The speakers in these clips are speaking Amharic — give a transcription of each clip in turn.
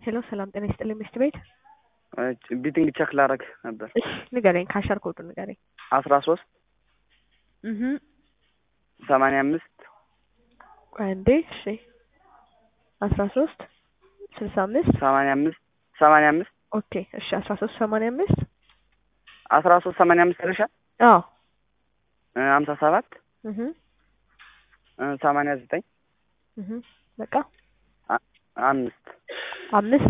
ሄሎ ሰላም ጤና ይስጥልኝ ሚስት ቤት ቢቲንግ ቼክ ላረግ ነበር። እሺ ንገረኝ፣ ካሸር ኮዱ ንገረኝ። 13 85 አንዴ እሺ 13 65 85 ኦኬ እሺ 13 85 ተረሻ አዎ 57 89 በቃ 5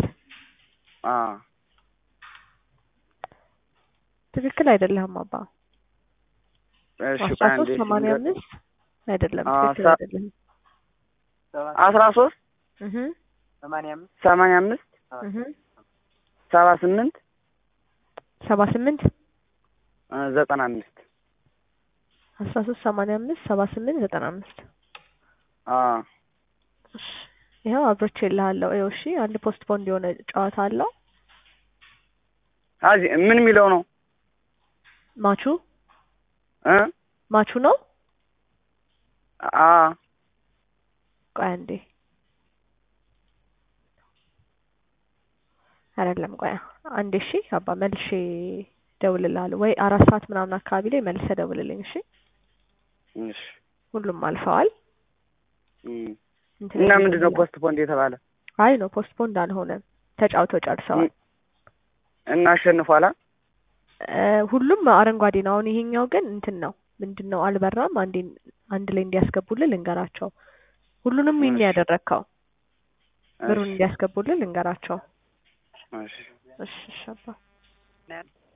ትክክል አይደለም አባ። እሺ 13 85 አይደለም ትክክል አይደለም። 13 85 88 78 78 95 13 85 78 95 እሺ ይሄው አብሮቼ እልሃለሁ። ይኸው እሺ አንድ ፖስት ፖንድ የሆነ ጨዋታ አለው። አዚ ምን የሚለው ነው? ማቹ ነው። ቆይ አንዴ አይደለም ቆይ አንዴ እሺ አባ መልሼ ደውልልሃለሁ ወይ 4 ሰዓት ምናምን አካባቢ ላይ መልሰ ደውልልኝ እሺ። እሺ ሁሉም አልፈዋል። እና ምንድነው ፖስት ፖንድ የተባለ? አይ ነው ፖስት ፖንድ አልሆነም፣ ተጫውተው ጨርሰዋል እና አሸንፏላ። ሁሉም አረንጓዴ ነው። አሁን ይሄኛው ግን እንትን ነው ምንድነው አልበራም። አንድ ላይ እንዲያስገቡልን ልንገራቸው። ሁሉንም ምን ያደረከው ብሩን እንዲያስገቡልን ልንገራቸው። እሺ እሺ አባ